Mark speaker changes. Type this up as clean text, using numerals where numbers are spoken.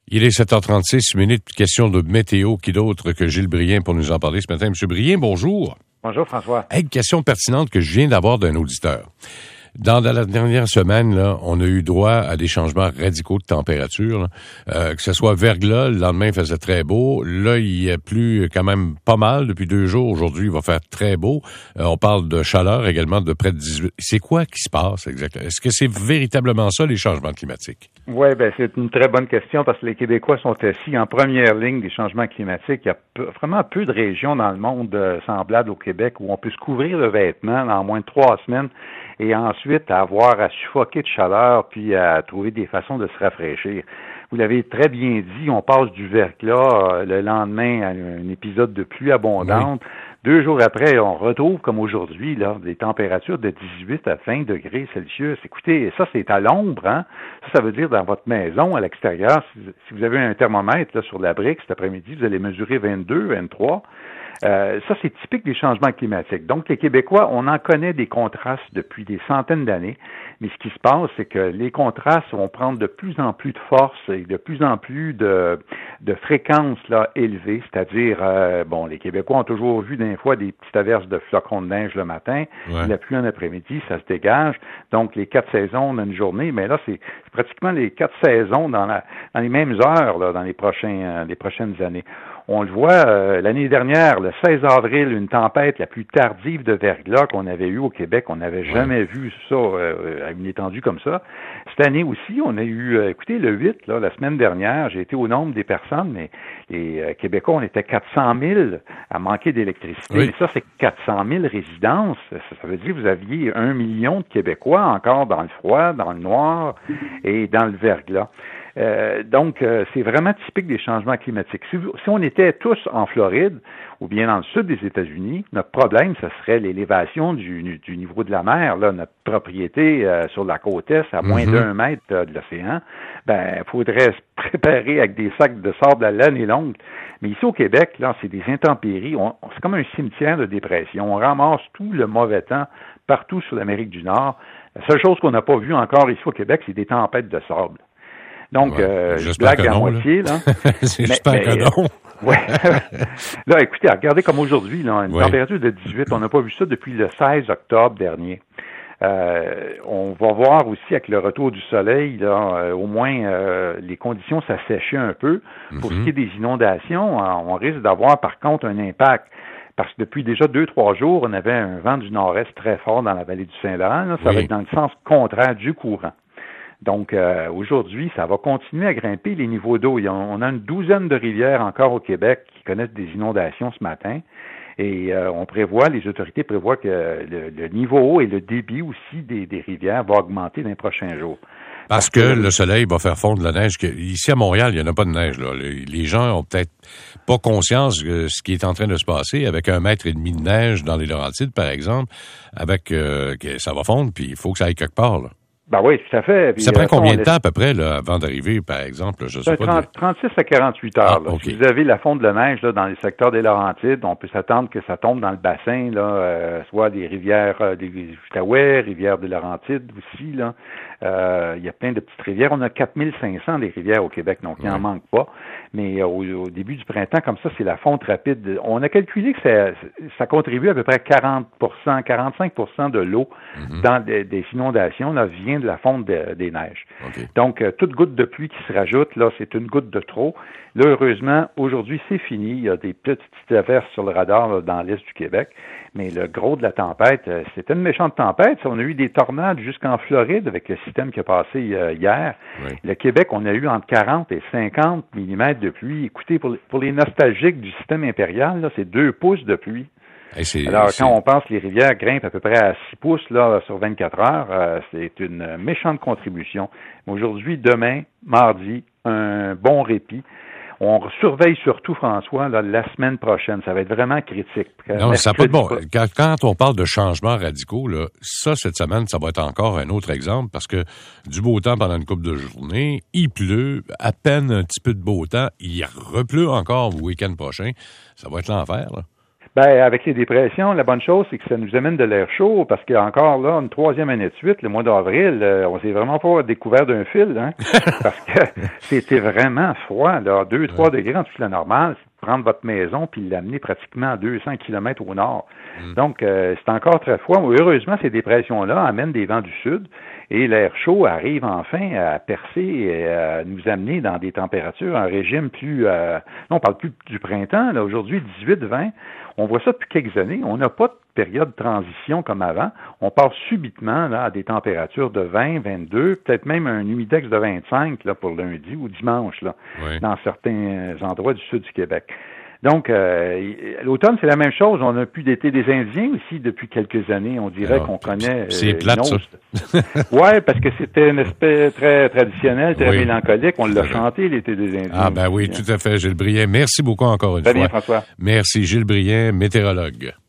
Speaker 1: Il est 7h36 minutes, question de météo. Qui d'autre que Gilles Brien pour nous en parler ce matin? Monsieur Brien, bonjour.
Speaker 2: Bonjour François.
Speaker 1: Une question pertinente que je viens d'avoir d'un auditeur. Dans la dernière semaine, là, on a eu droit à des changements radicaux de température. Que ce soit verglas, le lendemain il faisait très beau. Là, il a plu quand même pas mal depuis 2 jours. Aujourd'hui, il va faire très beau. On parle de chaleur également de près de 18. C'est quoi qui se passe exactement? Est-ce que c'est véritablement ça, les changements climatiques?
Speaker 2: Oui, c'est une très bonne question parce que les Québécois sont assis en première ligne des changements climatiques. Il y a vraiment peu de régions dans le monde semblables au Québec où on peut se couvrir de vêtements en moins de 3 semaines et ensuite avoir à suffoquer de chaleur puis à trouver des façons de se rafraîchir. Vous l'avez très bien dit, on passe du verglas le lendemain à un épisode de pluie abondante. Oui. 2 jours après, on retrouve, comme aujourd'hui, là, des températures de 18 à 20 degrés Celsius. Écoutez, ça, c'est à l'ombre, hein? Ça veut dire dans votre maison, à l'extérieur, si vous avez un thermomètre là, sur la brique cet après-midi, vous allez mesurer 22, 23. Ça, c'est typique des changements climatiques. Donc, les Québécois, on en connaît des contrastes depuis des centaines d'années, mais ce qui se passe, c'est que les contrastes vont prendre de plus en plus de force et de plus en plus de fréquences là, élevées, c'est-à-dire, les Québécois ont toujours vu des fois des petites averses de flocons de neige le matin, la pluie en après-midi, ça se dégage. Donc, les 4 saisons dans une journée, mais là, c'est pratiquement les 4 saisons dans les mêmes heures là, dans les prochaines années. On le voit, l'année dernière, le 16 avril, une tempête la plus tardive de verglas qu'on avait eue au Québec. On n'avait jamais vu ça à une étendue comme ça. Cette année aussi, on a eu, écoutez, le 8, là, la semaine dernière, j'ai été au nombre des personnes, mais les Québécois, on était 400 000 à manquer d'électricité. Oui. Mais ça, c'est 400 000 résidences. Ça veut dire que vous aviez 1 million de Québécois encore dans le froid, dans le noir et dans le verglas. Donc, c'est vraiment typique des changements climatiques. Si on était tous en Floride ou bien dans le sud des États-Unis, notre problème, ce serait l'élévation du niveau de la mer. Là, notre propriété sur la côte est à moins d'1 mètre de l'océan. Il faudrait se préparer avec des sacs de sable à l'année longue. Mais ici au Québec, là, c'est des intempéries. C'est comme un cimetière de dépression. On ramasse tout le mauvais temps partout sur l'Amérique du Nord. La seule chose qu'on n'a pas vue encore ici au Québec, c'est des tempêtes de sable. Donc, je blague à moitié, là.
Speaker 1: J'espère que non.
Speaker 2: Ouais. Là, écoutez, regardez comme aujourd'hui, là, une température de 18, on n'a pas vu ça depuis le 16 octobre dernier. On va voir aussi avec le retour du soleil, là, au moins les conditions s'assécher un peu. Pour ce qui est des inondations, on risque d'avoir par contre un impact. Parce que depuis déjà 2-3 jours, on avait un vent du nord-est très fort dans la vallée du Saint-Laurent. Là, ça va être dans le sens contraire du courant. Donc, aujourd'hui, ça va continuer à grimper les niveaux d'eau. On a une douzaine de rivières encore au Québec qui connaissent des inondations ce matin. Et les autorités prévoient que le niveau eau et le débit aussi des rivières va augmenter dans les prochains jours.
Speaker 1: Parce que le soleil va faire fondre la neige. Ici, à Montréal, il n'y en a pas de neige, là. Les gens ont peut-être pas conscience de ce qui est en train de se passer avec 1,5 mètre de neige dans les Laurentides, par exemple, avec que ça va fondre, puis il faut que ça aille quelque part, là.
Speaker 2: Ben oui, tout à fait. Puis,
Speaker 1: ça prend combien de temps à peu près là, avant d'arriver, par exemple? Je sais pas.
Speaker 2: 36 à 48 heures. Là.
Speaker 1: Okay.
Speaker 2: Si vous avez la fonte de neige là, dans les secteurs des Laurentides, on peut s'attendre que ça tombe dans le bassin, là, soit des rivières des Outaouais, rivières des Laurentides aussi. Là. Il y a plein de petites rivières. On a 4500 des rivières au Québec, donc il n'en manque pas. Mais au début du printemps, comme ça, c'est la fonte rapide. On a calculé que ça contribue à peu près 45% de l'eau dans des inondations là, vient de la fonte des neiges. Okay. Donc, toute goutte de pluie qui se rajoute, là, c'est une goutte de trop. Là, heureusement, aujourd'hui, c'est fini. Il y a des petites averses sur le radar là, dans l'est du Québec. Mais le gros de la tempête, c'était une méchante tempête. On a eu des tornades jusqu'en Floride avec le système qui a passé hier. Oui. Le Québec, on a eu entre 40 et 50 mm de pluie. Écoutez, pour les nostalgiques du système impérial, là, c'est 2 pouces de pluie. Alors, quand on pense que les rivières grimpent à peu près à 6 pouces là, sur 24 heures, c'est une méchante contribution. Mais aujourd'hui, demain, mardi, un bon répit. On surveille surtout, François, là, la semaine prochaine. Ça va être vraiment critique.
Speaker 1: Non, ça n'a pas de bon. Quand on parle de changements radicaux, là, ça, cette semaine, ça va être encore un autre exemple parce que du beau temps pendant une couple de journées, il pleut, à peine un petit peu de beau temps, il repleut encore le week-end prochain. Ça va être l'enfer, là.
Speaker 2: Ben, avec les dépressions, la bonne chose, c'est que ça nous amène de l'air chaud, parce qu'il y a encore là, une 3e année de suite, le mois d'avril, on s'est vraiment pas découvert d'un fil, hein, parce que c'était vraiment froid, là, 2-3 degrés en dessous de la normale, c'est de prendre votre maison puis l'amener pratiquement à 200 km au nord. Donc, c'est encore très froid. Heureusement, ces dépressions-là amènent des vents du sud, et l'air chaud arrive enfin à percer et à nous amener dans des températures, un régime plus... non, on parle plus du printemps, là, aujourd'hui, 18-20. On voit ça depuis quelques années. On n'a pas de période de transition comme avant. On part subitement là, à des températures de 20, 22, peut-être même un humidex de 25 là, pour lundi ou dimanche là, dans certains endroits du sud du Québec. Donc, l'automne, c'est la même chose. On n'a plus d'été des Indiens aussi depuis quelques années. On dirait qu'on connaît...
Speaker 1: c'est plate, ça.
Speaker 2: Oui, parce que c'était un aspect très traditionnel, très mélancolique. On l'a chanté, l'été des Indiens.
Speaker 1: Ah ben oui, tout à fait, Gilles Brien. Merci beaucoup encore une fois.
Speaker 2: Très bien, François.
Speaker 1: Merci, Gilles Brien, météorologue.